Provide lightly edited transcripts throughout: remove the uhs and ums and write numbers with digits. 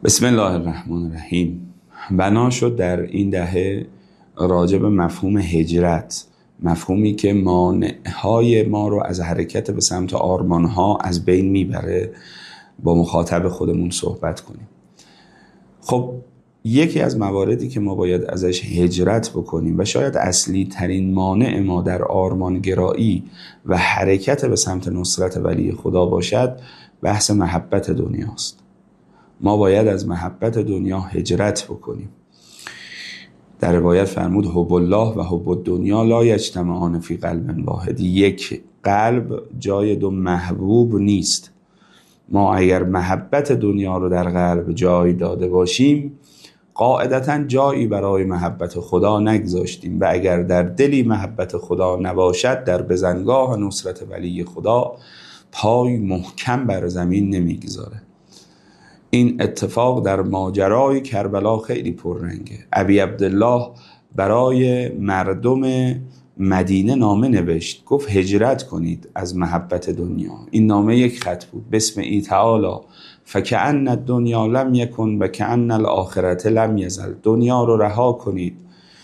بسم الله الرحمن الرحیم. بنا شد در این دهه راجع به مفهوم هجرت، مفهومی که مانعهای ما رو از حرکت به سمت آرمانها از بین میبره، با مخاطب خودمون صحبت کنیم. خب یکی از مواردی که ما باید ازش هجرت بکنیم و شاید اصلی ترین مانع ما در آرمانگرایی و حرکت به سمت نصرت ولی خدا باشد، بحث محبت دنیاست. ما باید از محبت دنیا هجرت بکنیم. در روایت فرمود حب الله و حب الدنیا لا یجتمعان فی قلب واحد. یک قلب جای دو محبوب نیست. ما اگر محبت دنیا رو در قلب جای داده باشیم، قاعدتاً جایی برای محبت خدا نگذاشتیم و اگر در دلی محبت خدا نباشد، در بزنگاه نصرت ولی خدا پای محکم بر زمین نمیگذاره. این اتفاق در ماجرای کربلا خیلی پررنگه. ابی عبدالله برای مردم مدینه نامه نوشت، گفت هجرت کنید از محبت دنیا. این نامه یک خط بود: بسم ای تعالی فکأن الدنیا لم یکن و کأن الاخرة لم یزل. دنیا رو رها کنید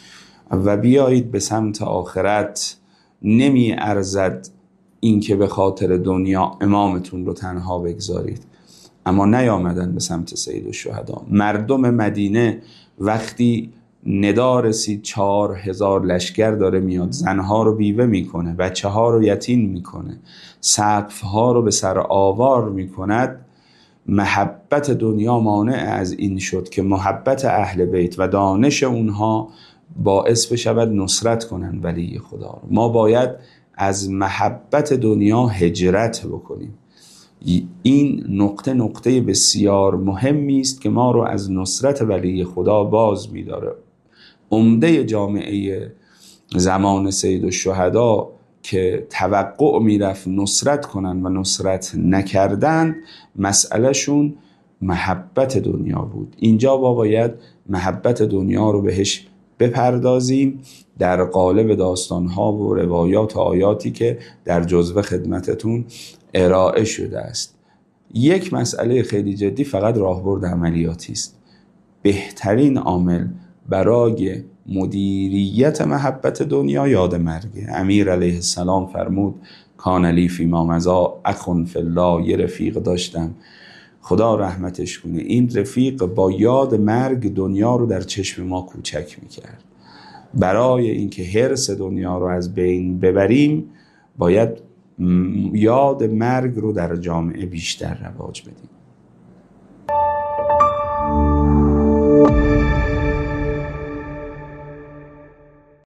و بیایید به سمت آخرت. نمی ارزد این که به خاطر دنیا امامتون رو تنها بگذارید. اما نیامدن به سمت سید الشهدا. مردم مدینه وقتی ندا رسید 4000 لشکر داره میاد، زنها رو بیوه میکنه، بچه ها رو یتیم میکنه، سقف ها رو به سر آوار میکند، محبت دنیا مانع از این شد که محبت اهل بیت و دانش اونها باعث بشود نصرت کنن ولی خدا رو. ما باید از محبت دنیا هجرت بکنیم. این نقطه بسیار مهمی است که ما رو از نصرت ولی خدا باز می‌داره. عمده جامعه زمان سید الشهدا که توقع میرفت نصرت کنن و نصرت نکردن، مسئله شون محبت دنیا بود. اینجا باید محبت دنیا رو بهش بپردازیم در قالب داستانها و روایات و آیاتی که در جزوه خدمتتون ارائه شده است. یک مسئله خیلی جدی فقط راهبرد عملیاتی است. بهترین عامل برای مدیریت محبت دنیا یاد مرگه. امیر علیه السلام فرمود کان لی فیما مضی اخ فی الله. یه رفیق داشتم، خدا رحمتش کنه، این رفیق با یاد مرگ دنیا رو در چشم ما کوچک میکرد. برای اینکه حرص دنیا رو از بین ببریم، باید یاد مرگ رو در جامعه بیشتر رواج بدیم.